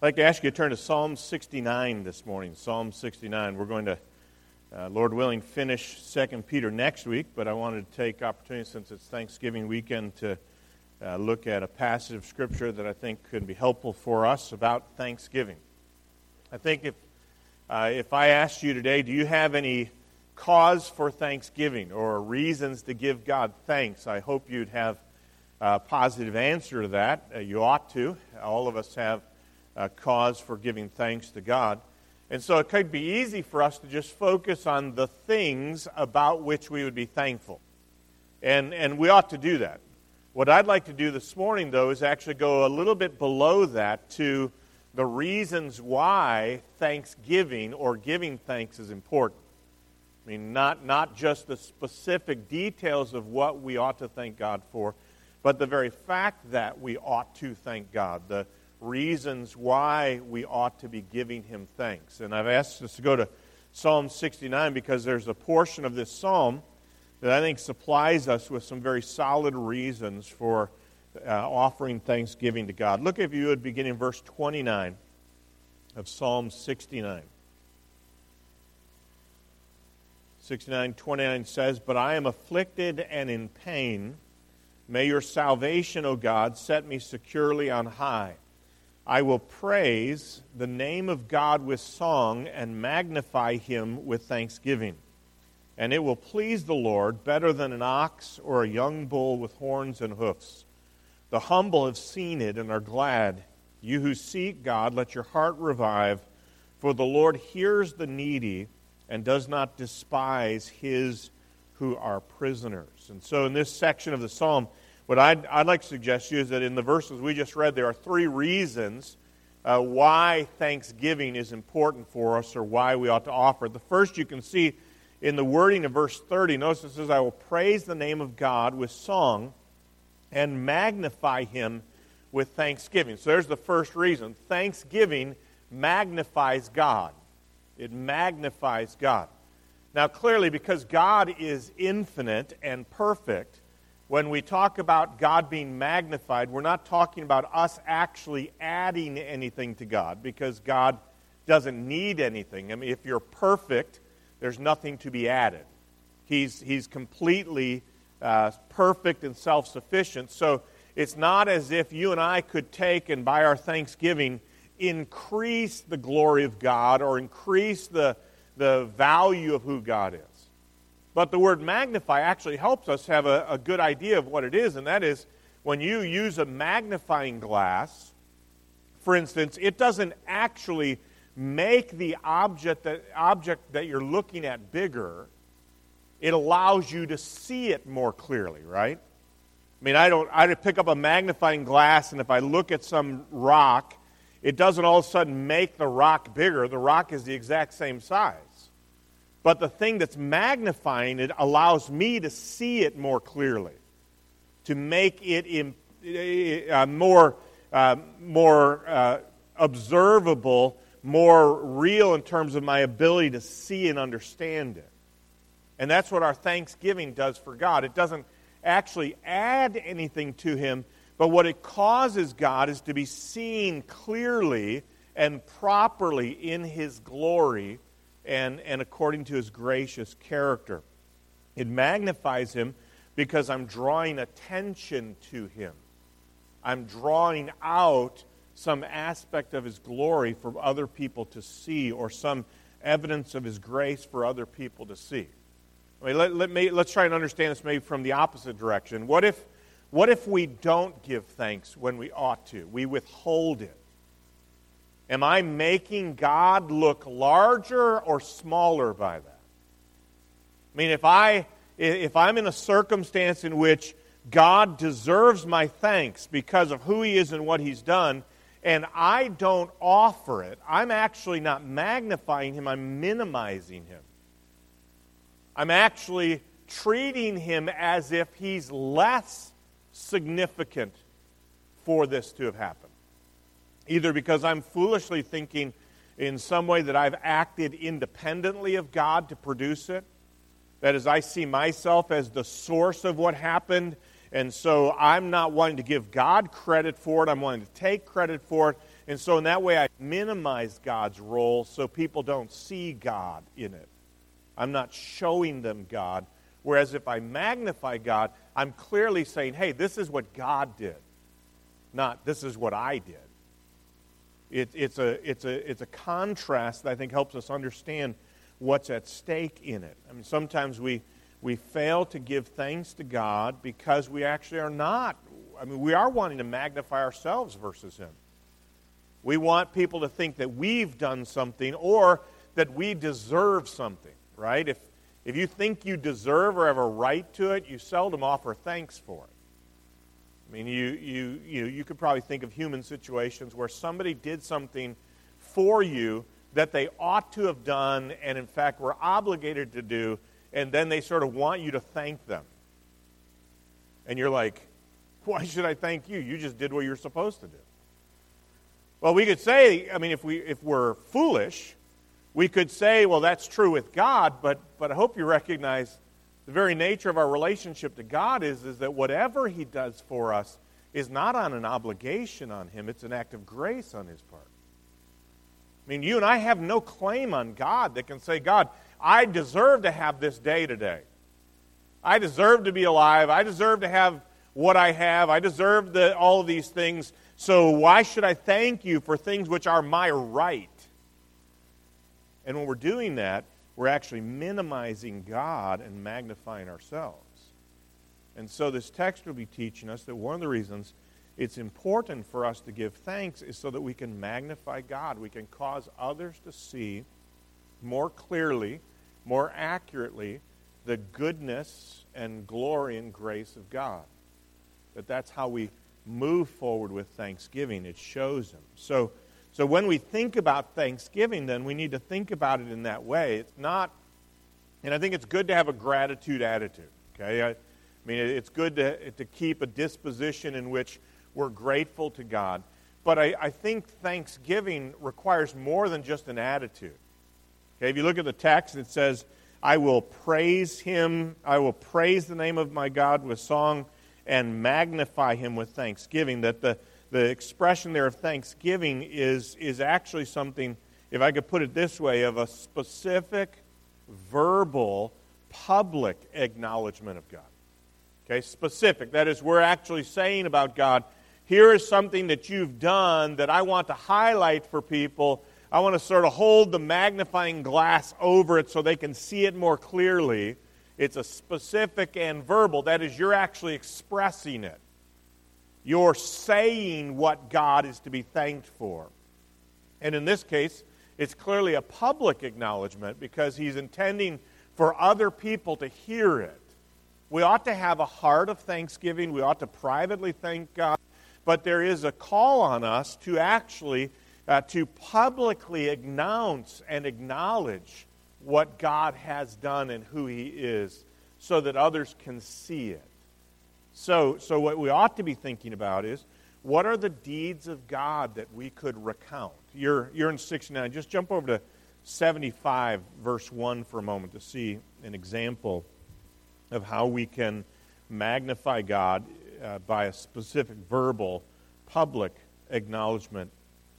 I'd like to ask you to turn to Psalm 69 this morning. Psalm 69. We're going to, Lord willing, finish 2 Peter next week, but I wanted to take opportunity since it's Thanksgiving weekend to look at a passage of Scripture that I think could be helpful for us about Thanksgiving. I think if I asked you today, do you have any cause for Thanksgiving or reasons to give God thanks? I hope you'd have a positive answer to that. You ought to. All of us have a cause for giving thanks to God. And so it could be easy for us to just focus on the things about which we would be thankful. And we ought to do that. What I'd like to do this morning, though, is actually go a little bit below that to the reasons why thanksgiving or giving thanks is important. I mean, not just the specific details of what we ought to thank God for, but the very fact that we ought to thank God, the reasons why we ought to be giving Him thanks. And I've asked us to go to Psalm 69 because there's a portion of this psalm that I think supplies us with some very solid reasons for offering thanksgiving to God. Look, if you would, begin in verse 29 of Psalm 69. 69:29 says, "But I am afflicted and in pain. May your salvation, O God, set me securely on high. I will praise the name of God with song and magnify Him with thanksgiving. And it will please the Lord better than an ox or a young bull with horns and hoofs. The humble have seen it and are glad. You who seek God, let your heart revive, for the Lord hears the needy and does not despise his who are prisoners." And so in this section of the psalm, what I'd like to suggest to you is that in the verses we just read, there are three reasons why thanksgiving is important for us or why we ought to offer it. The first you can see in the wording of verse 30. Notice it says, "I will praise the name of God with song and magnify Him with thanksgiving." So there's the first reason. Thanksgiving magnifies God. It magnifies God. Now clearly, because God is infinite and perfect, when we talk about God being magnified, we're not talking about us actually adding anything to God, because God doesn't need anything. I mean, if you're perfect, there's nothing to be added. He's completely perfect and self-sufficient. So it's not as if you and I could take and by our thanksgiving increase the glory of God or increase the value of who God is. But the word magnify actually helps us have a good idea of what it is, and that is when you use a magnifying glass, for instance, it doesn't actually make the object that you're looking at bigger. It allows you to see it more clearly, right? I mean, I pick up a magnifying glass, and if I look at some rock, it doesn't all of a sudden make the rock bigger. The rock is the exact same size. But the thing that's magnifying it allows me to see it more clearly, to make it more observable, more real in terms of my ability to see and understand it. And that's what our thanksgiving does for God. It doesn't actually add anything to Him, but what it causes God is to be seen clearly and properly in His glory and according to His gracious character. It magnifies Him because I'm drawing attention to Him. I'm drawing out some aspect of His glory for other people to see, or some evidence of His grace for other people to see. I mean, let's try and understand this maybe from the opposite direction. What if we don't give thanks when we ought to? We withhold it. Am I making God look larger or smaller by that? I mean, if I'm in a circumstance in which God deserves my thanks because of who He is and what He's done, and I don't offer it, I'm actually not magnifying Him, I'm minimizing Him. I'm actually treating Him as if He's less significant for this to have happened. Either because I'm foolishly thinking in some way that I've acted independently of God to produce it, that is, I see myself as the source of what happened, and so I'm not wanting to give God credit for it, I'm wanting to take credit for it, And so in that way, I minimize God's role so people don't see God in it. I'm not showing them God. Whereas if I magnify God, I'm clearly saying, hey, this is what God did, not this is what I did. It's a contrast that I think helps us understand what's at stake in it. I mean, sometimes we fail to give thanks to God because we actually are not. I mean, we are wanting to magnify ourselves versus Him. We want people to think that we've done something or that we deserve something, right? If you think you deserve or have a right to it, you seldom offer thanks for it. I mean, you could probably think of human situations where somebody did something for you that they ought to have done and, in fact, were obligated to do, and then they sort of want you to thank them. And you're like, why should I thank you? You just did what you're supposed to do. Well, we could say, I mean, if we're foolish, we could say, well, that's true with God, but I hope you recognize the very nature of our relationship to God is that whatever He does for us is not on an obligation on Him. It's an act of grace on His part. I mean, you and I have no claim on God that can say, God, I deserve to have this day today. I deserve to be alive. I deserve to have what I have. I deserve all of these things. So why should I thank you for things which are my right? And when we're doing that, we're actually minimizing God and magnifying ourselves. And so this text will be teaching us that one of the reasons it's important for us to give thanks is so that we can magnify God. We can cause others to see more clearly, more accurately, the goodness and glory and grace of God. That's how we move forward with thanksgiving. It shows Him. So when we think about thanksgiving, then we need to think about it in that way. It's not, and I think it's good to have a gratitude attitude. Okay, I mean it's good to keep a disposition in which we're grateful to God. But I think thanksgiving requires more than just an attitude. Okay, if you look at the text, it says, "I will praise Him. I will praise the name of my God with song and magnify Him with thanksgiving." That the expression there of thanksgiving is actually something, if I could put it this way, of a specific, verbal, public acknowledgement of God. Okay, specific. That is, we're actually saying about God, here is something that you've done that I want to highlight for people. I want to sort of hold the magnifying glass over it so they can see it more clearly. It's a specific and verbal. That is, you're actually expressing it. You're saying what God is to be thanked for. And in this case, it's clearly a public acknowledgement because He's intending for other people to hear it. We ought to have a heart of thanksgiving. We ought to privately thank God. But there is a call on us to actually, to publicly announce and acknowledge what God has done and who He is so that others can see it. So what we ought to be thinking about is, what are the deeds of God that we could recount? You're in 69. Just jump over to 75, verse 1 for a moment to see an example of how we can magnify God by a specific verbal, public acknowledgement.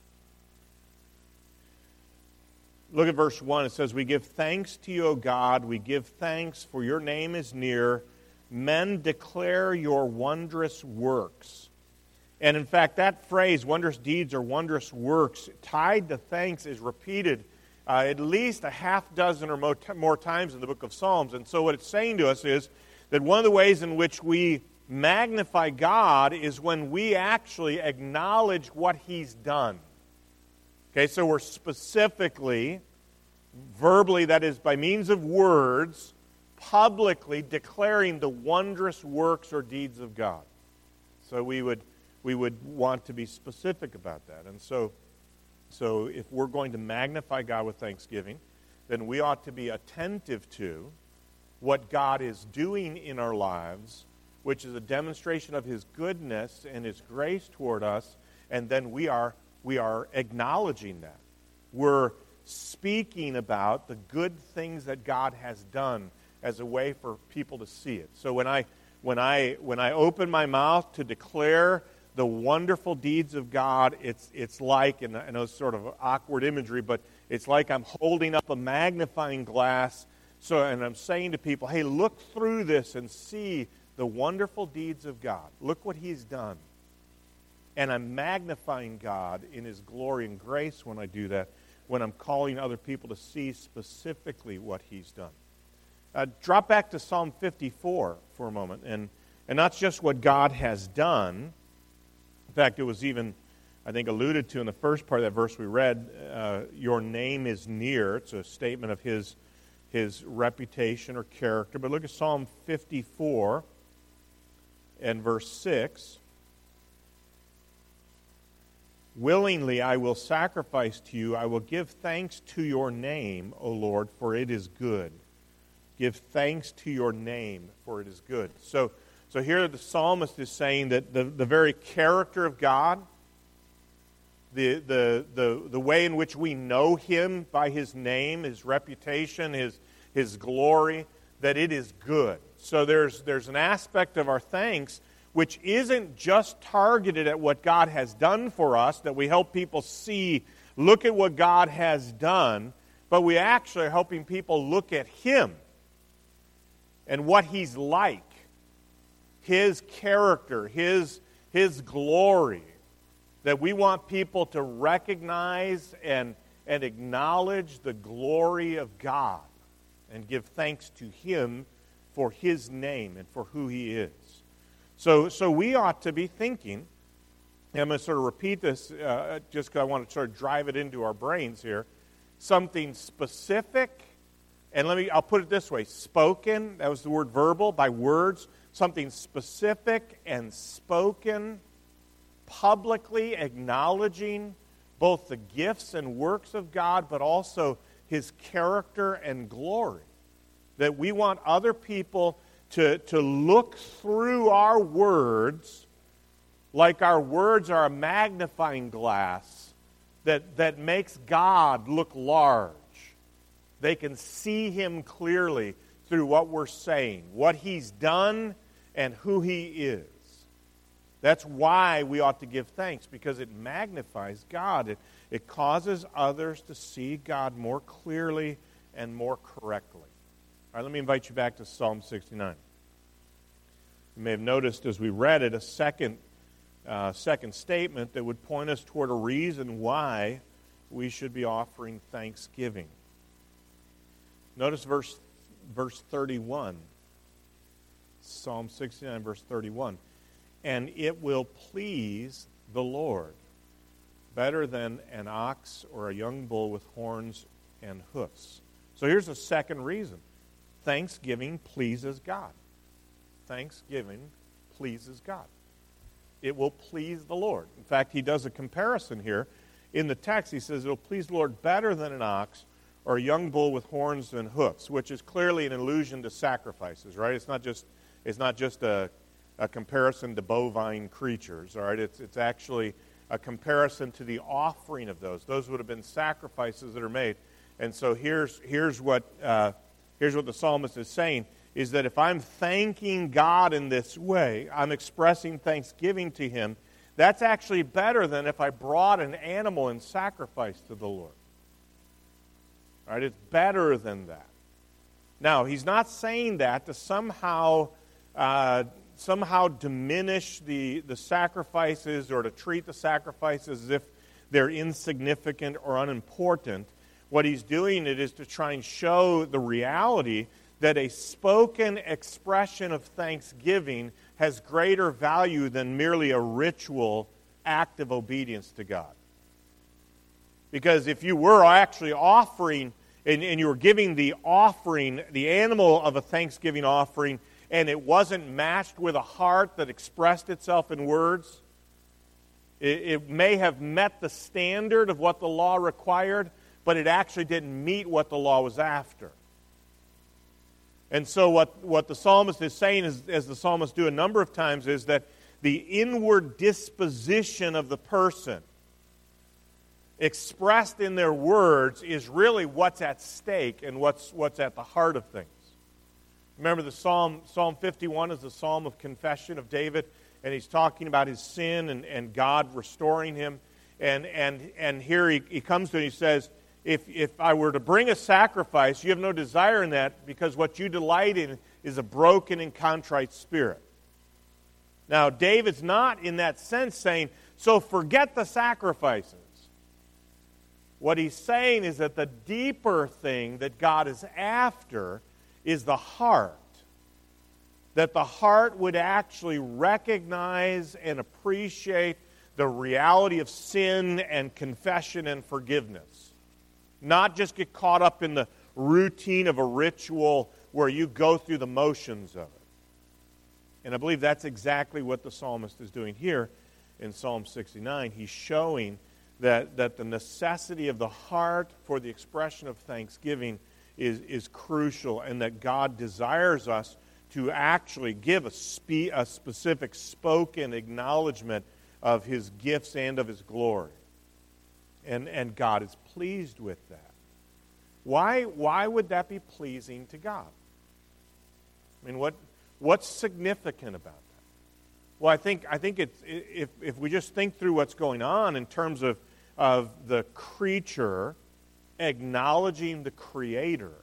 Look at verse 1. It says, "We give thanks to you, O God. We give thanks, for your name is near. Men declare your wondrous works." And in fact, that phrase, wondrous deeds or wondrous works, tied to thanks, is repeated at least a half dozen or more times in the book of Psalms. And so what it's saying to us is that one of the ways in which we magnify God is when we actually acknowledge what He's done. Okay, so we're specifically, verbally, that is by means of words, publicly declaring the wondrous works or deeds of God. So we would want to be specific about that. And so if we're going to magnify God with thanksgiving, then we ought to be attentive to what God is doing in our lives, which is a demonstration of His goodness and His grace toward us, and then we are acknowledging that. We're speaking about the good things that God has done as a way for people to see it. So when I open my mouth to declare the wonderful deeds of God, it's like, and I know it's sort of awkward imagery, but it's like I'm holding up a magnifying glass, and I'm saying to people, hey, look through this and see the wonderful deeds of God. Look what He's done. And I'm magnifying God in His glory and grace when I do that, when I'm calling other people to see specifically what He's done. Drop back to Psalm 54 for a moment, and not just what God has done. In fact, it was even, I think, alluded to in the first part of that verse we read, your name is near. It's a statement of His reputation or character. But look at Psalm 54 and verse 6. Willingly I will sacrifice to you. I will give thanks to your name, O Lord, for it is good. Give thanks to your name, for it is good. So here the psalmist is saying that the very character of God, the way in which we know Him by His name, His reputation, His glory, that it is good. So there's an aspect of our thanks which isn't just targeted at what God has done for us, that we help people see, look at what God has done, but we actually are helping people look at Him and what He's like, His character, His glory, that we want people to recognize and acknowledge the glory of God and give thanks to Him for His name and for who He is. So we ought to be thinking, and I'm going to sort of repeat this just because I want to sort of drive it into our brains here, something specific, and I'll put it this way, spoken, that was the word verbal, by words, something specific and spoken, publicly acknowledging both the gifts and works of God, but also His character and glory. That we want other people to look through our words like our words are a magnifying glass that makes God look large. They can see Him clearly through what we're saying, what He's done, and who He is. That's why we ought to give thanks, because it magnifies God. It causes others to see God more clearly and more correctly. All right, let me invite you back to Psalm 69. You may have noticed as we read it a second statement that would point us toward a reason why we should be offering thanksgiving. Notice verse 31. Psalm 69, verse 31. And it will please the Lord better than an ox or a young bull with horns and hoofs. So here's a second reason. Thanksgiving pleases God. Thanksgiving pleases God. It will please the Lord. In fact, he does a comparison here. In the text, he says, it will please the Lord better than an ox or a young bull with horns and hoofs, which is clearly an allusion to sacrifices, right? It's not just a comparison to bovine creatures, all right? It's actually a comparison to the offering of those. Those would have been sacrifices that are made. And so here's what the psalmist is saying, is that if I'm thanking God in this way, I'm expressing thanksgiving to Him, that's actually better than if I brought an animal and sacrificed to the Lord. All right, it's better than that. Now, he's not saying that to somehow diminish the sacrifices or to treat the sacrifices as if they're insignificant or unimportant. What he's doing it is to try and show the reality that a spoken expression of thanksgiving has greater value than merely a ritual act of obedience to God. Because if you were actually offering, and you were giving the offering, the animal of a thanksgiving offering, and it wasn't matched with a heart that expressed itself in words, it may have met the standard of what the law required, but it actually didn't meet what the law was after. And so what the psalmist is saying, is, as the psalmist do a number of times, is that the inward disposition of the person expressed in their words is really what's at stake and what's at the heart of things. Remember, the Psalm 51 is the psalm of confession of David. and he's talking about his sin and God restoring him. And here he comes to it and he says, if I were to bring a sacrifice, you have no desire in that, because what you delight in is a broken and contrite spirit. Now, David's not in that sense saying, so forget the sacrifices. What he's saying is that the deeper thing that God is after is the heart. That the heart would actually recognize and appreciate the reality of sin and confession and forgiveness. Not just get caught up in the routine of a ritual where you go through the motions of it. And I believe that's exactly what the psalmist is doing here in Psalm 69. He's showing that the necessity of the heart for the expression of thanksgiving is crucial, and that God desires us to actually give a specific spoken acknowledgement of His gifts and of His glory. And God is pleased with that. Why would that be pleasing to God? I mean, what's significant about that? Well, I think it's, if we just think through what's going on in terms of the creature acknowledging the Creator,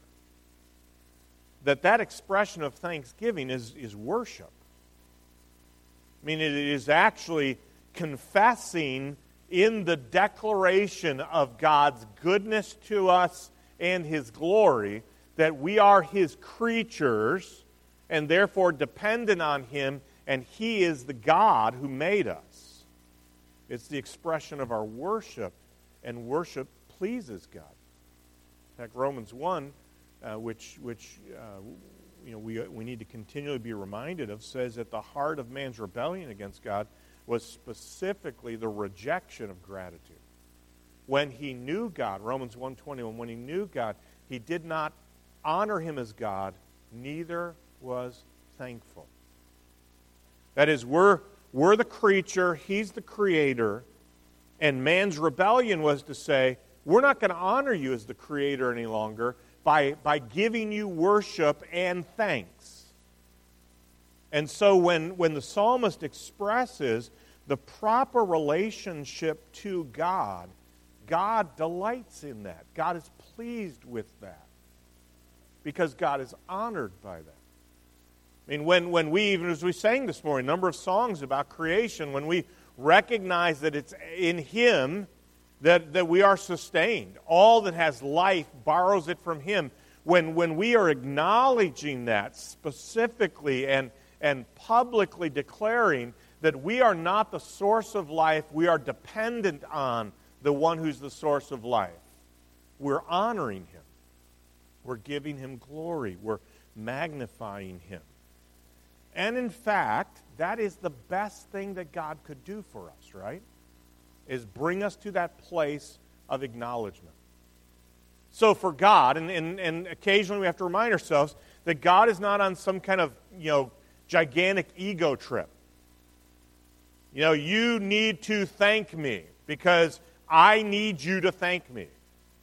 that expression of thanksgiving is worship. I mean, it is actually confessing in the declaration of God's goodness to us and His glory that we are His creatures and therefore dependent on Him, and He is the God who made us. It's the expression of our worship, and worship pleases God. In fact, Romans 1, which we need to continually be reminded of, says that the heart of man's rebellion against God was specifically the rejection of gratitude. When he knew God, Romans 1:21, when he knew God, he did not honor Him as God, neither was thankful. That is, we're the creature, He's the Creator, and man's rebellion was to say, we're not going to honor you as the Creator any longer by giving you worship and thanks. And so when the psalmist expresses the proper relationship to God, God delights in that. God is pleased with that because God is honored by that. I mean, when we, even as we sang this morning, a number of songs about creation, when we recognize that it's in Him that we are sustained, all that has life borrows it from Him. When we are acknowledging that specifically and publicly declaring that we are not the source of life, we are dependent on the one who's the source of life, we're honoring Him. We're giving Him glory. We're magnifying Him. And in fact, that is the best thing that God could do for us, right? Is bring us to that place of acknowledgement. So for God, and occasionally we have to remind ourselves that God is not on some kind of, gigantic ego trip. You need to thank me because I need you to thank me.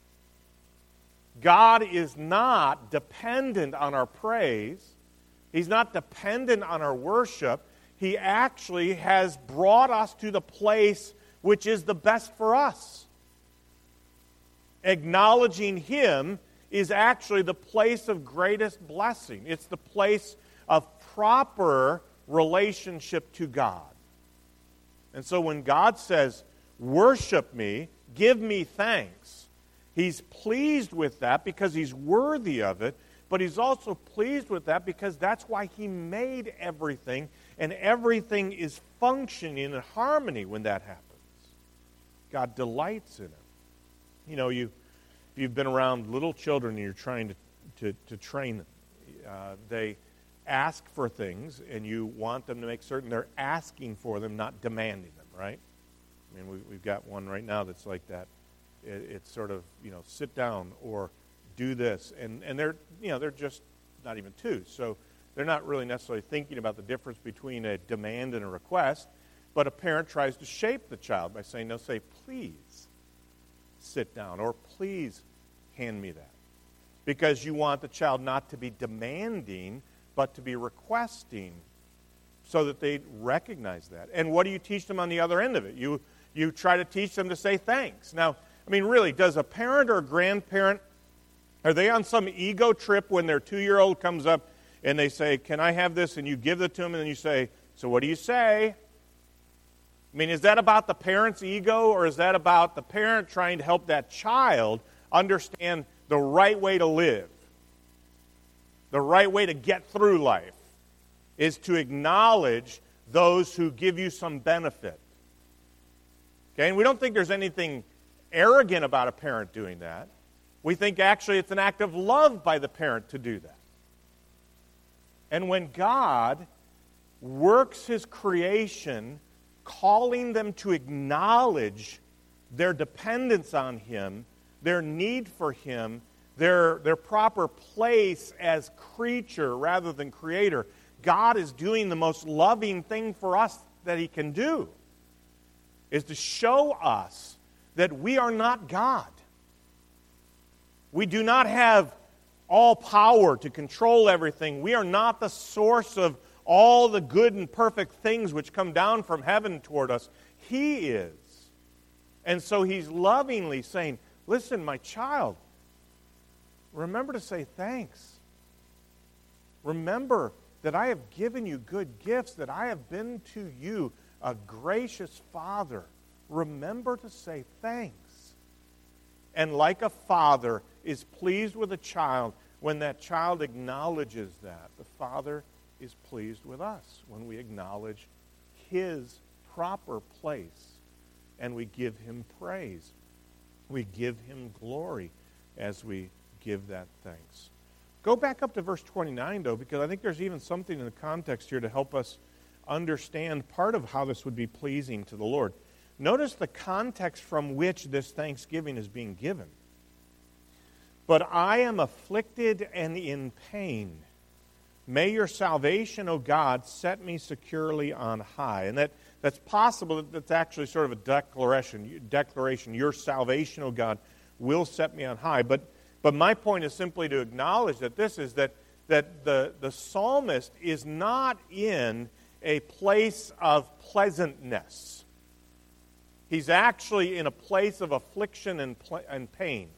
God is not dependent on our praise. He's not dependent on our worship. He actually has brought us to the place which is the best for us. Acknowledging Him is actually the place of greatest blessing. It's the place of proper relationship to God. And so when God says, worship me, give me thanks, He's pleased with that because He's worthy of it, but He's also pleased with that because that's why He made everything, and everything is functioning in harmony when that happens. God delights in it. You've been around little children and you're trying to train them. They ask for things, and you want them to make certain they're asking for them, not demanding them, right? I mean, we've got one right now that's like that. It's sort of, sit down or do this. And they're just not even two. So they're not really necessarily thinking about the difference between a demand and a request. But a parent tries to shape the child by saying, no, say, please sit down, or please hand me that. Because you want the child not to be demanding, but to be requesting so that they recognize that. And what do you teach them on the other end of it? You try to teach them to say thanks. Now, I mean, really, does a parent or a grandparent, are they on some ego trip when their 2-year-old comes up and they say, can I have this? And you give it to them and then you say, so what do you say? I mean, is that about the parent's ego, or is that about the parent trying to help that child understand the right way to live? The right way to get through life is to acknowledge those who give you some benefit. Okay, and we don't think there's anything arrogant about a parent doing that. We think actually it's an act of love by the parent to do that. And when God works His creation, calling them to acknowledge their dependence on Him, their need for Him, their proper place as creature rather than creator, God is doing the most loving thing for us that He can do, is to show us that we are not God. We do not have all power to control everything. We are not the source of all the good and perfect things which come down from heaven toward us. He is. And so He's lovingly saying, listen, my child, remember to say thanks. Remember that I have given you good gifts, that I have been to you a gracious Father. Remember to say thanks. And like a father is pleased with a child, when that child acknowledges that, the Father is pleased with us when we acknowledge His proper place and we give Him praise. We give Him glory as we give that thanks. Go back up to verse 29, though, because I think there's even something in the context here to help us understand part of how this would be pleasing to the Lord. Notice the context from which this thanksgiving is being given. But I am afflicted and in pain. May your salvation, O God, set me securely on high. And that's possible. That's actually sort of a declaration. Your salvation, O God, will set me on high. But my point is simply to acknowledge that this is that the psalmist is not in a place of pleasantness. He's actually in a place of affliction and pain.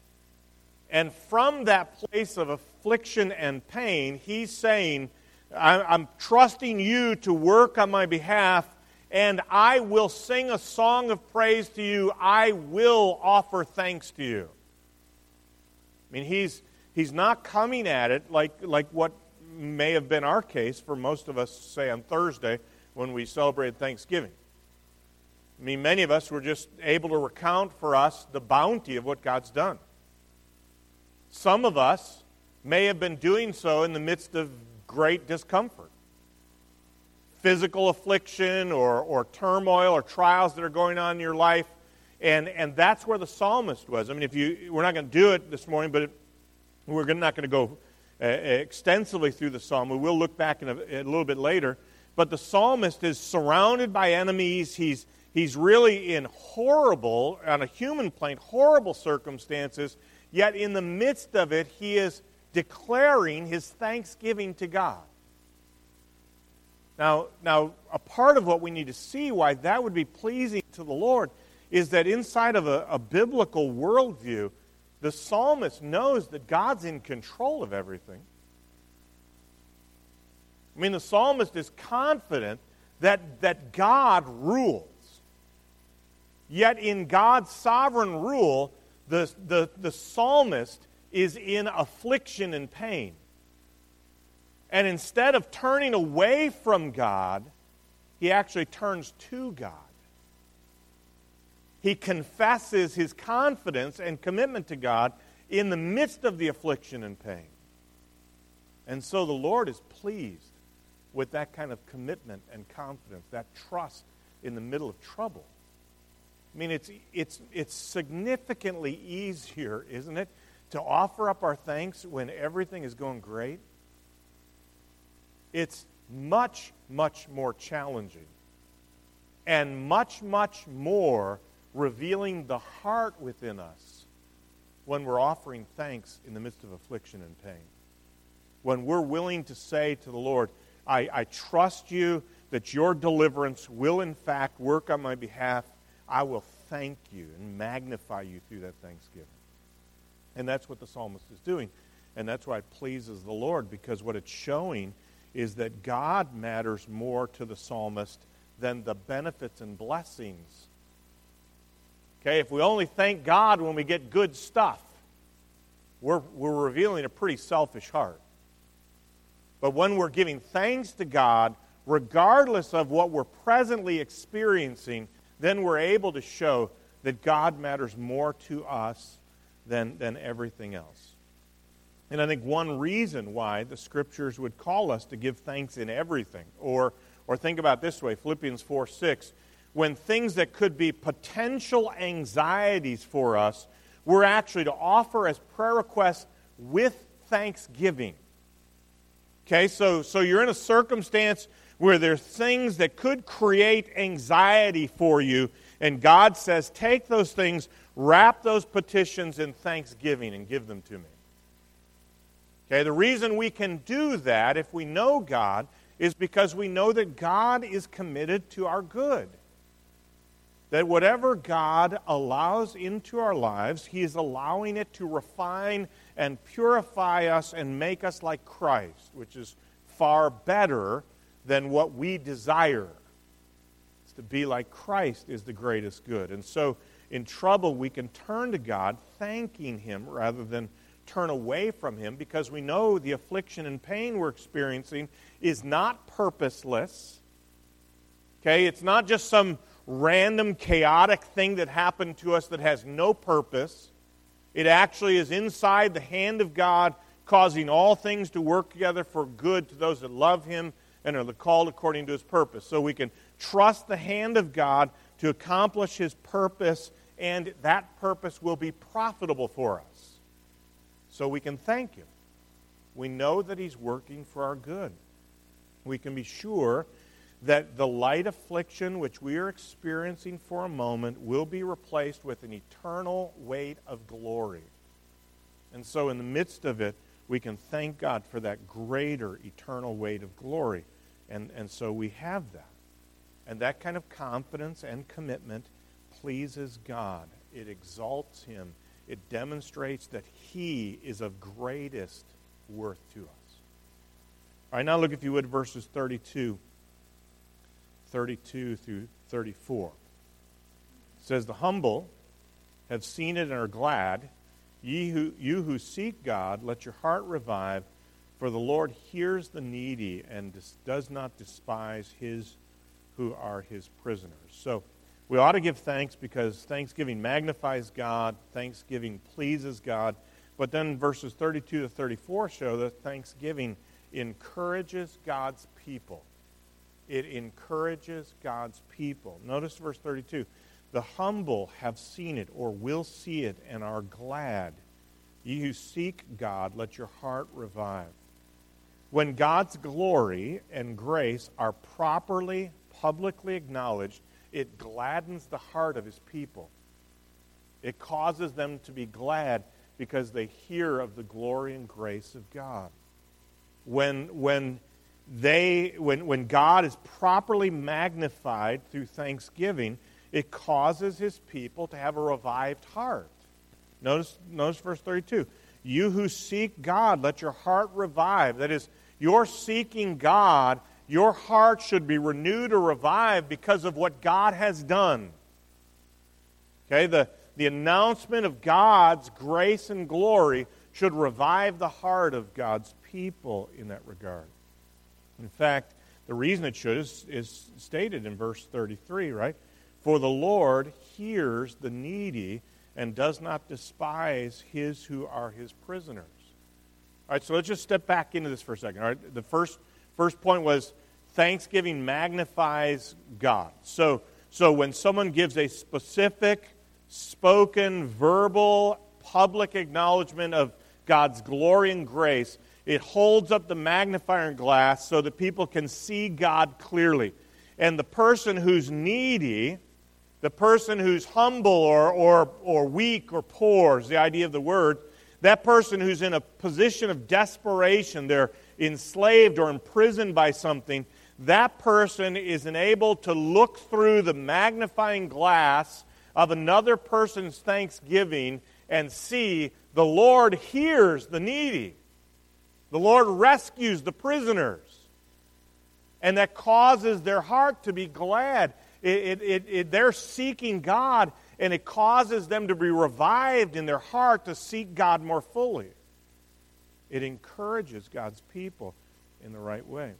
And from that place of affliction and pain, he's saying, I'm trusting you to work on my behalf, and I will sing a song of praise to you. I will offer thanks to you. I mean, he's not coming at it like what may have been our case for most of us, say, on Thursday when we celebrated Thanksgiving. I mean, many of us were just able to recount for us the bounty of what God's done. Some of us may have been doing so in the midst of great discomfort. Physical affliction or turmoil or trials that are going on in your life. And that's where the psalmist was. I mean, we're not going to do it this morning, but we're not going to go extensively through the psalm. We will look back in a little bit later. But the psalmist is surrounded by enemies. He's really in horrible, on a human plane, horrible circumstances. Yet in the midst of it, he is declaring his thanksgiving to God. Now, a part of what we need to see why that would be pleasing to the Lord is that inside of a biblical worldview, the psalmist knows that God's in control of everything. I mean, the psalmist is confident that God rules. Yet in God's sovereign rule, the psalmist is in affliction and pain. And instead of turning away from God, he actually turns to God. He confesses his confidence and commitment to God in the midst of the affliction and pain. And so the Lord is pleased with that kind of commitment and confidence, that trust in the middle of trouble. I mean, it's significantly easier, isn't it, to offer up our thanks when everything is going great? It's much, much more challenging and much, much more revealing the heart within us when we're offering thanks in the midst of affliction and pain. When we're willing to say to the Lord, I trust you that your deliverance will in fact work on my behalf. I will thank you and magnify you through that thanksgiving. And that's what the psalmist is doing. And that's why it pleases the Lord, because what it's showing is that God matters more to the psalmist than the benefits and blessings. Okay, if we only thank God when we get good stuff, we're revealing a pretty selfish heart. But when we're giving thanks to God, regardless of what we're presently experiencing, then we're able to show that God matters more to us than everything else. And I think one reason why the Scriptures would call us to give thanks in everything, or think about it this way, Philippians 4:6, when things that could be potential anxieties for us, we're actually to offer as prayer requests with thanksgiving. Okay, so you're in a circumstance where there's things that could create anxiety for you, and God says, take those things, wrap those petitions in thanksgiving and give them to me. Okay, the reason we can do that if we know God is because we know that God is committed to our good. That whatever God allows into our lives, He is allowing it to refine and purify us and make us like Christ, which is far better than what we desire. It's to be like Christ is the greatest good. And so in trouble, we can turn to God, thanking Him rather than turn away from Him, because we know the affliction and pain we're experiencing is not purposeless. Okay, it's not just some random, chaotic thing that happened to us that has no purpose. It actually is inside the hand of God, causing all things to work together for good to those that love Him and are called according to His purpose. So we can trust the hand of God to accomplish His purpose, and that purpose will be profitable for us. So we can thank Him. We know that He's working for our good. We can be sure that the light affliction which we are experiencing for a moment will be replaced with an eternal weight of glory. And so in the midst of it, we can thank God for that greater eternal weight of glory. And so we have that. And that kind of confidence and commitment pleases God. It exalts Him. It demonstrates that He is of greatest worth to us. All right, now look, if you would, verses 32 through 34. It says, "The humble have seen it and are glad. You who seek God, let your heart revive, for the Lord hears the needy and does not despise his who are His prisoners." So we ought to give thanks because thanksgiving magnifies God, thanksgiving pleases God. But then verses 32 to 34 show that thanksgiving encourages God's people. It encourages God's people. Notice verse 32. "The humble have seen it or will see it and are glad. Ye who seek God, let your heart revive." When God's glory and grace are properly, publicly acknowledged, it gladdens the heart of His people. It causes them to be glad because they hear of the glory and grace of God. When God is properly magnified through thanksgiving, it causes His people to have a revived heart. Notice verse 32. "You who seek God, let your heart revive." That is, you're seeking God, your heart should be renewed or revived because of what God has done. Okay, the announcement of God's grace and glory should revive the heart of God's people in that regard. In fact, the reason it should is stated in verse 33, right? "For the Lord hears the needy and does not despise his who are His prisoners." All right, so let's just step back into this for a second. All right, the first point was thanksgiving magnifies God. So when someone gives a specific, spoken, verbal, public acknowledgement of God's glory and grace, it holds up the magnifying glass so that people can see God clearly. And the person who's needy, the person who's humble or weak or poor is the idea of the word, that person who's in a position of desperation, they're enslaved or imprisoned by something, that person is enabled to look through the magnifying glass of another person's thanksgiving and see the Lord hears the needy. The Lord rescues the prisoners. And that causes their heart to be glad. They're seeking God, and it causes them to be revived in their heart to seek God more fully. It encourages God's people in the right way.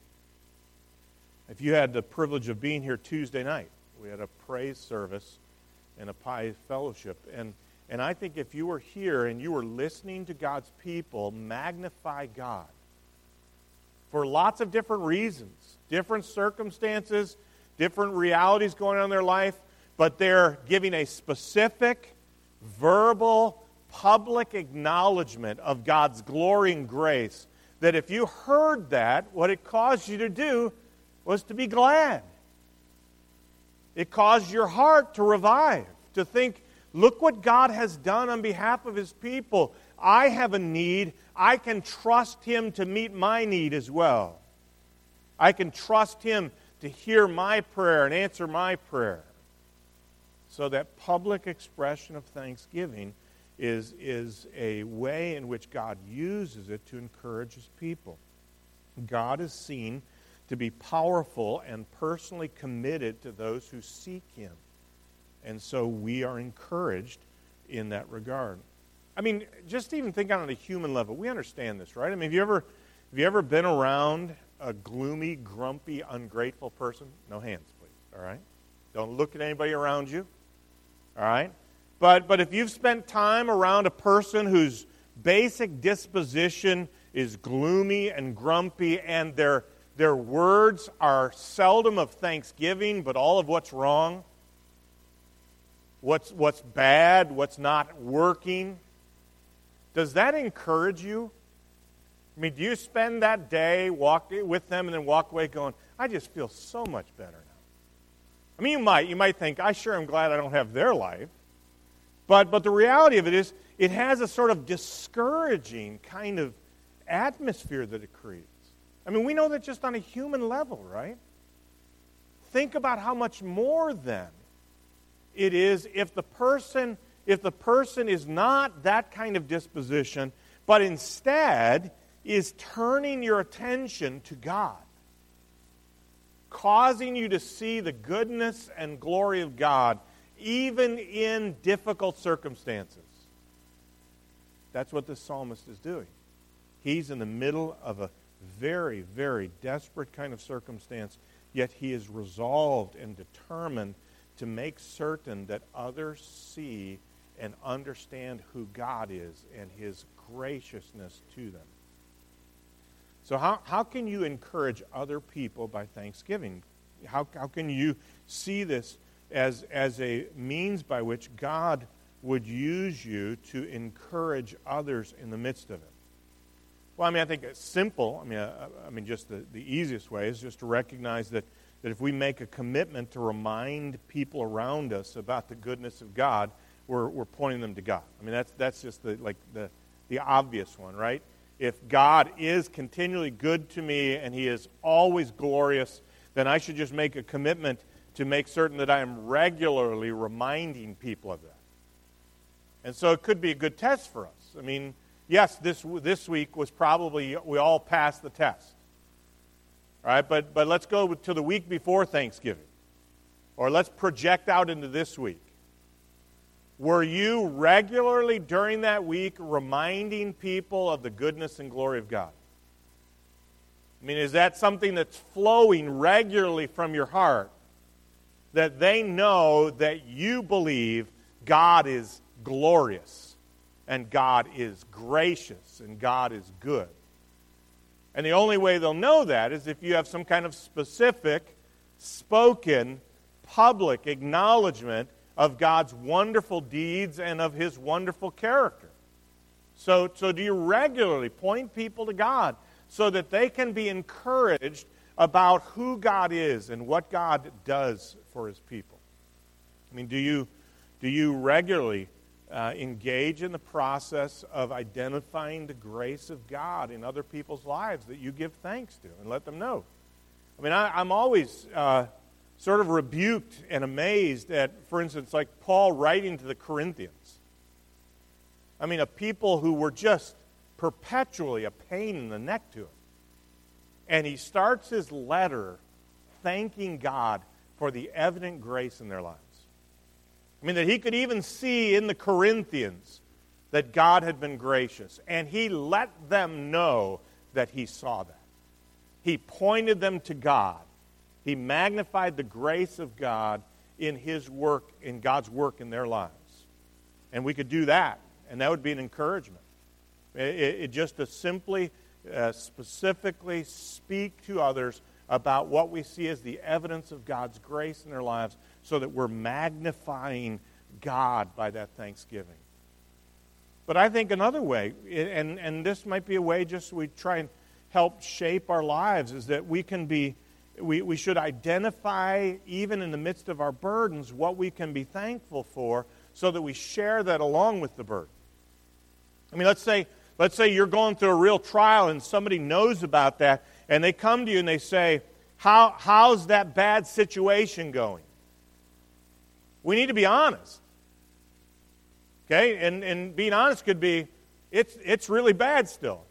If you had the privilege of being here Tuesday night, we had a praise service and a pie fellowship. And I think if you were here and you were listening to God's people magnify God for lots of different reasons, different circumstances, different realities going on in their life, but they're giving a specific, verbal, public acknowledgement of God's glory and grace, that if you heard that, what it caused you to do was to be glad. It caused your heart to revive, to think, look what God has done on behalf of His people. I have a need. I can trust Him to meet my need as well. I can trust Him to hear my prayer and answer my prayer. So that public expression of thanksgiving is a way in which God uses it to encourage His people. God is seen to be powerful and personally committed to those who seek Him. And so we are encouraged in that regard. I mean, just even think on a human level. We understand this, right? I mean, have you ever been around a gloomy, grumpy, ungrateful person? No hands, please, all right? Don't look at anybody around you, all right? But if you've spent time around a person whose basic disposition is gloomy and grumpy, and their words are seldom of thanksgiving, but all of what's wrong, what's bad, what's not working, does that encourage you? I mean, do you spend that day walk with them and then walk away going, I just feel so much better now? I mean, you might think, I sure am glad I don't have their life. But the reality of it is, it has a sort of discouraging kind of atmosphere that it creates. I mean, we know that just on a human level, right? Think about how much more then it is if the person is not that kind of disposition, but instead is turning your attention to God, causing you to see the goodness and glory of God even in difficult circumstances. That's what this psalmist is doing. He's in the middle of a very, very desperate kind of circumstance, yet he is resolved and determined to make certain that others see and understand who God is and His graciousness to them. So how can you encourage other people by thanksgiving? How can you see this as a means by which God would use you to encourage others in the midst of it? Well, I mean, I think it's simple. I mean, just the easiest way is just to recognize that if we make a commitment to remind people around us about the goodness of God, we're pointing them to God. I mean, that's just the obvious one, right? If God is continually good to me and He is always glorious, then I should just make a commitment to make certain that I am regularly reminding people of that. And so it could be a good test for us. I mean, yes, this week was probably, we all passed the test. All right, but let's go to the week before Thanksgiving. Or let's project out into this week. Were you regularly during that week reminding people of the goodness and glory of God? I mean, is that something that's flowing regularly from your heart? That they know that you believe God is glorious and God is gracious and God is good. And the only way they'll know that is if you have some kind of specific, spoken, public acknowledgement of God's wonderful deeds and of His wonderful character. So do you regularly point people to God so that they can be encouraged about who God is and what God does for His people? I mean, do you regularly engage in the process of identifying the grace of God in other people's lives that you give thanks to, and let them know. I mean, I'm always sort of rebuked and amazed at, for instance, like Paul writing to the Corinthians. I mean, a people who were just perpetually a pain in the neck to him. And he starts his letter thanking God for the evident grace in their lives. I mean, that he could even see in the Corinthians that God had been gracious. And he let them know that he saw that. He pointed them to God. He magnified the grace of God in his work, in God's work in their lives. And we could do that, and that would be an encouragement. It just to simply, specifically speak to others about what we see as the evidence of God's grace in their lives, so that we're magnifying God by that thanksgiving. But I think another way, and this might be a way just we try and help shape our lives, is that we should identify, even in the midst of our burdens, what we can be thankful for, so that we share that along with the burden. I mean, let's say you're going through a real trial and somebody knows about that, and they come to you and they say, how's that bad situation going? We need to be honest. Okay? And being honest could be, it's really bad still.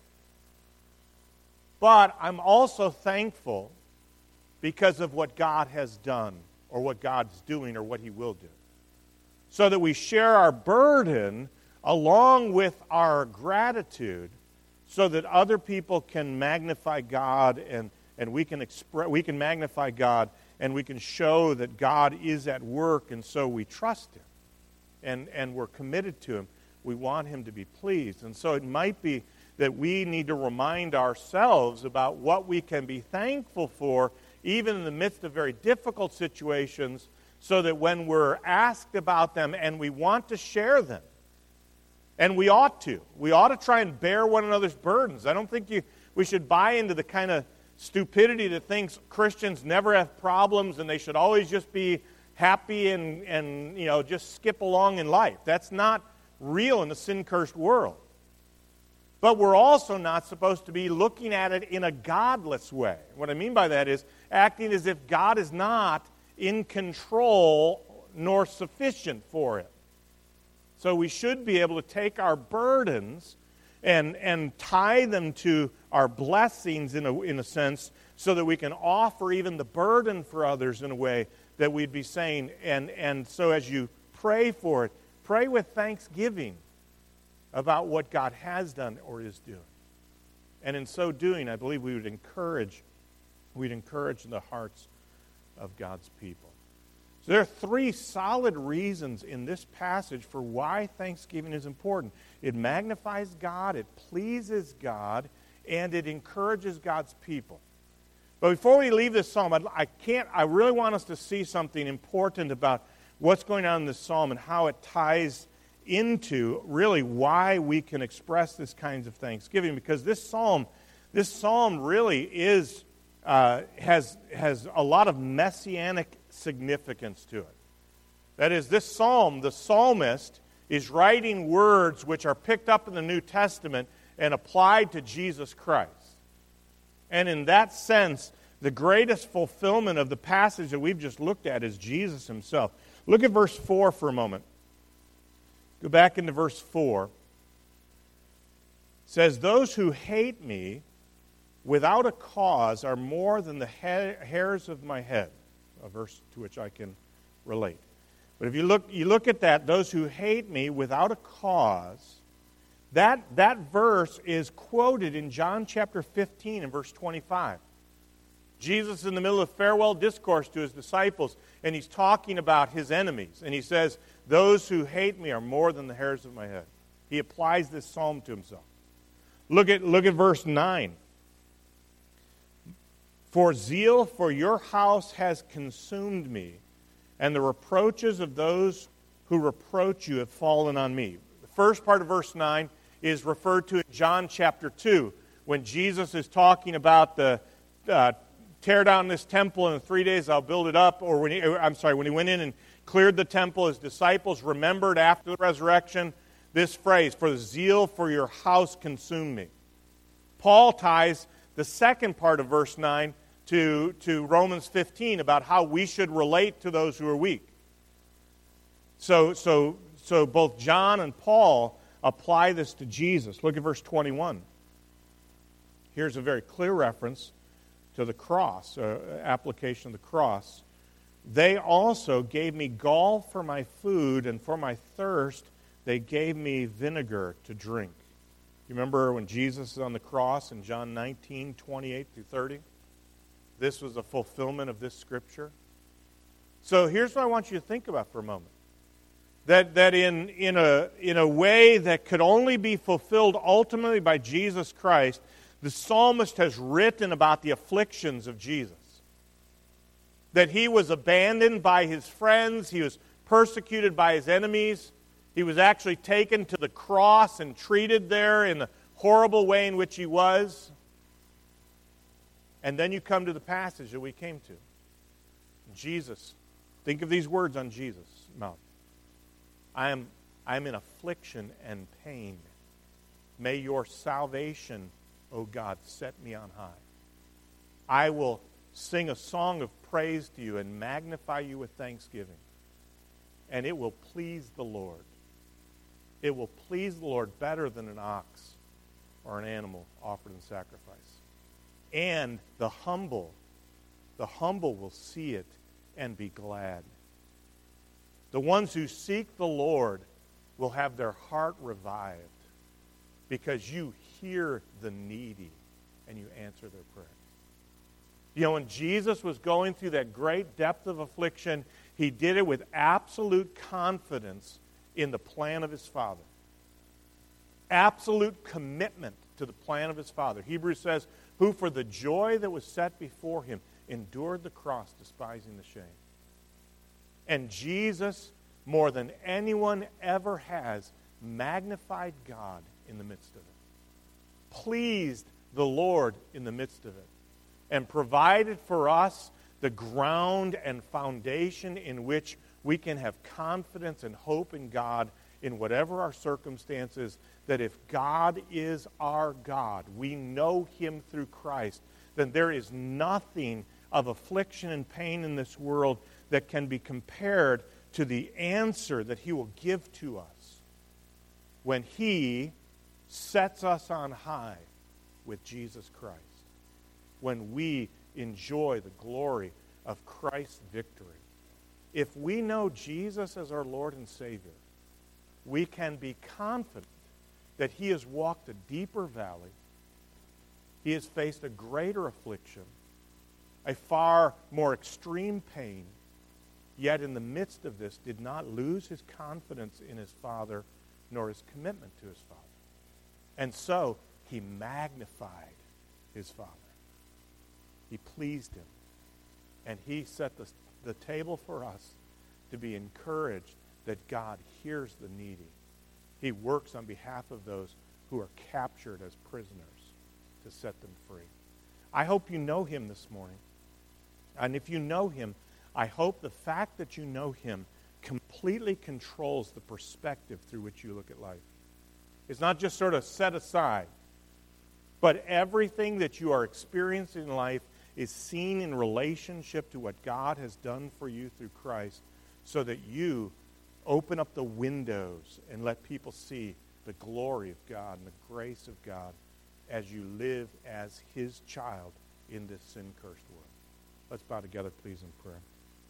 But I'm also thankful because of what God has done, or what God's doing, or what he will do. So that we share our burden along with our gratitude, so that other people can magnify God, and we can magnify God, and we can show that God is at work, and so we trust him, and we're committed to him. We want him to be pleased. And so it might be that we need to remind ourselves about what we can be thankful for, even in the midst of very difficult situations, so that when we're asked about them and we want to share them, and we ought to try and bear one another's burdens. I don't think we should buy into the kind of stupidity that thinks Christians never have problems and they should always just be happy and just skip along in life. That's not real in a sin-cursed world. But we're also not supposed to be looking at it in a godless way. What I mean by that is acting as if God is not in control nor sufficient for it. So we should be able to take our burdens and tie them to our blessings in a sense, so that we can offer even the burden for others in a way that we'd be saying. And so as you pray for it, pray with thanksgiving about what God has done or is doing. And in so doing, I believe we'd encourage the hearts of God's people. So there are three solid reasons in this passage for why thanksgiving is important. It magnifies God, it pleases God, and it encourages God's people. But before we leave this psalm, I really want us to see something important about what's going on in this psalm and how it ties into really why we can express this kinds of thanksgiving. Because this psalm really is has a lot of messianic significance to it. That is, this psalm, the psalmist is writing words which are picked up in the New Testament and applied to Jesus Christ. And in that sense, the greatest fulfillment of the passage that we've just looked at is Jesus himself. Look at verse 4 for a moment. Go back into verse 4. It says, "Those who hate me without a cause are more than the hairs of my head." A verse to which I can relate. But if you look at that, those who hate me without a cause, that verse is quoted in John chapter 15 and verse 25. Jesus is in the middle of farewell discourse to his disciples, and he's talking about his enemies. And he says, "Those who hate me are more than the hairs of my head." He applies this psalm to himself. Look at verse 9. "For zeal for your house has consumed me, and the reproaches of those who reproach you have fallen on me." The first part of verse 9 is referred to in John chapter 2, when Jesus is talking about the tear down this temple, and in 3 days I'll build it up. Or when he went in and cleared the temple. His disciples remembered after the resurrection this phrase, "For the zeal for your house consumed me." Paul ties the second part of verse 9 to Romans 15 about how we should relate to those who are weak. So both John and Paul apply this to Jesus. Look at verse 21. Here's a very clear reference to the cross, application of the cross. "They also gave me gall for my food, and for my thirst they gave me vinegar to drink." You remember when Jesus is on the cross in John 19, 28 through 30? This was a fulfillment of this scripture. So here's what I want you to think about for a moment. That in a way that could only be fulfilled ultimately by Jesus Christ, the psalmist has written about the afflictions of Jesus. That he was abandoned by his friends, he was persecuted by his enemies, he was actually taken to the cross and treated there in the horrible way in which he was. And then you come to the passage that we came to. Jesus, think of these words on Jesus' mouth. I am in affliction and pain. May your salvation, O God, set me on high. I will sing a song of praise to you and magnify you with thanksgiving. And it will please the Lord. It will please the Lord better than an ox or an animal offered in sacrifice. And the humble will see it and be glad. The ones who seek the Lord will have their heart revived because you hear the needy and you answer their prayer. You know, when Jesus was going through that great depth of affliction, he did it with absolute confidence in the plan of his Father. Absolute commitment to the plan of his Father. Hebrews says, "Who for the joy that was set before him endured the cross, despising the shame." And Jesus, more than anyone ever has, magnified God in the midst of it. Pleased the Lord in the midst of it. And provided for us the ground and foundation in which we can have confidence and hope in God in whatever our circumstances, that if God is our God, we know him through Christ, then there is nothing of affliction and pain in this world that can be compared to the answer that he will give to us when he sets us on high with Jesus Christ, when we enjoy the glory of Christ's victory. If we know Jesus as our Lord and Savior, we can be confident that he has walked a deeper valley, he has faced a greater affliction, a far more extreme pain, yet in the midst of this did not lose his confidence in his Father nor his commitment to his Father. And so he magnified his Father. He pleased him. And he set the table for us to be encouraged that God hears the needy. He works on behalf of those who are captured as prisoners to set them free. I hope you know him this morning. And if you know him, I hope the fact that you know him completely controls the perspective through which you look at life. It's not just sort of set aside, but everything that you are experiencing in life is seen in relationship to what God has done for you through Christ, so that you open up the windows and let people see the glory of God and the grace of God as you live as his child in this sin-cursed world. Let's bow together, please, in prayer.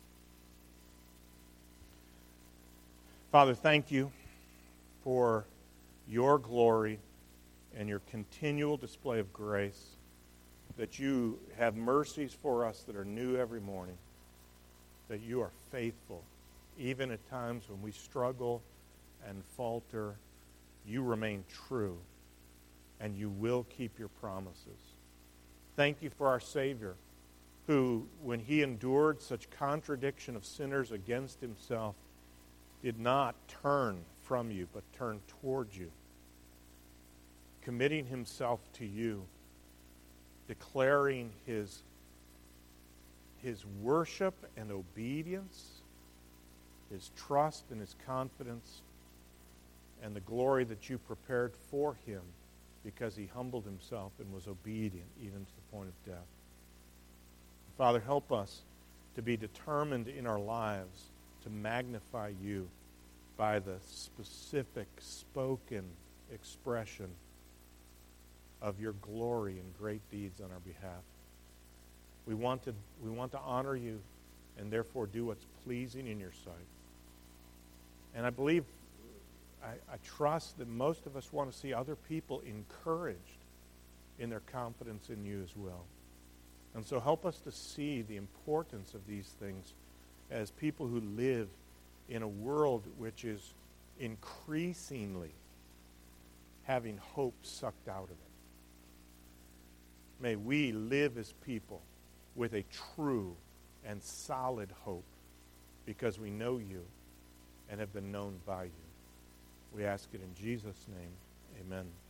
Father, thank you for your glory and your continual display of grace, that you have mercies for us that are new every morning, that you are faithful. Even at times when we struggle and falter, you remain true, and you will keep your promises. Thank you for our Savior, who, when he endured such contradiction of sinners against himself, did not turn from you, but turned toward you, committing himself to you, declaring his worship and obedience, his trust and his confidence, and the glory that you prepared for him because he humbled himself and was obedient even to the point of death. Father, help us to be determined in our lives to magnify you by the specific spoken expression of your glory and great deeds on our behalf. We want to honor you and therefore do what's pleasing in your sight. And I believe, I trust that most of us want to see other people encouraged in their confidence in you as well. And so help us to see the importance of these things as people who live in a world which is increasingly having hope sucked out of it. May we live as people with a true and solid hope because we know you and have been known by you. We ask it in Jesus' name. Amen.